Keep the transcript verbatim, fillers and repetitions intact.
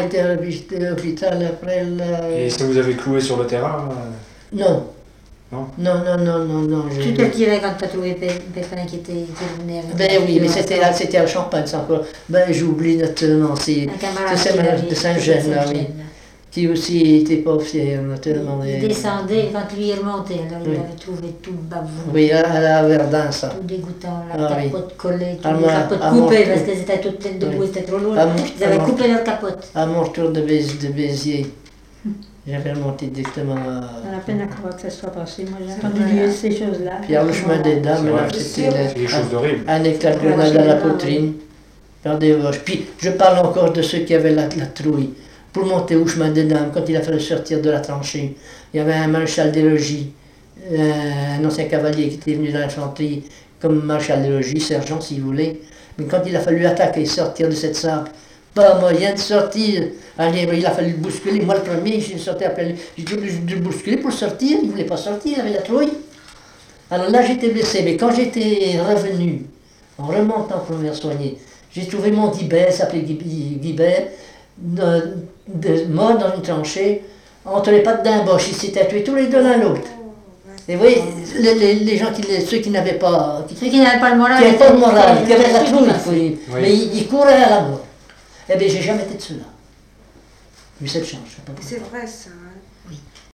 été à l'hôpital après le... Et ça vous avez cloué sur le terrain? Non. Non, non, non, non, non, non. Tu te le tirais quand tu as trouvé Pépin qui était qui venait avec Ben oui, mais c'était là, c'était à Champagne, c'est encore. Ben j'oublie naturellement, c'est de Saint-Gène, là, oui. Qui aussi était pas fier, naturellement. Il descendait, quand lui est remonté, alors il avait trouvé tout bavou. Oui, à la Verdun, ça. Tout dégoûtant, la ah, capote oui. collée, tous à les ma, capotes coupées, parce qu'elles étaient toutes pleines de boue, c'était trop lourd. Ils avaient coupé leur capote. À mon retour de, Bais, de Béziers, j'avais remonté directement à... On a peine à croire que ça soit passé, moi j'ai entendu ces choses-là. Puis à le chemin des dames, là, c'était un, un éclat de grenade à la poitrine. Regardez, puis je parle encore de ceux qui avaient la, la trouille. Pour monter au chemin des dames, quand il a fallu sortir de la tranchée, il y avait un maréchal des logis, euh, un ancien cavalier qui était venu dans l'infanterie, comme maréchal des logis, sergent si vous voulez. Mais quand il a fallu attaquer et sortir de cette sape, pas moyen de sortir. Allez, il a fallu le bousculer. Moi, le premier, j'ai sorti après lui. J'ai dû le bousculer pour sortir. Il ne voulait pas sortir, il avait la trouille. Alors là, j'étais blessé. Mais quand j'étais revenu, en remontant pour me faire soigner, j'ai trouvé mon Guibert, s'appelait Guibert, de, de, mort dans une tranchée, entre les pattes d'un boche. Ils s'étaient tués tous les deux l'un l'autre. Et vous voyez, les, les, les gens, qui, ceux qui n'avaient pas... Qui, ceux qui n'avaient pas le moral. Qui n'avaient pas de moral, qui avaient la trouille, oui. Mais ils, ils couraient à la mort. Eh bien, j'ai jamais été de ceux-là. J'ai eu cette chance. C'est vrai ça.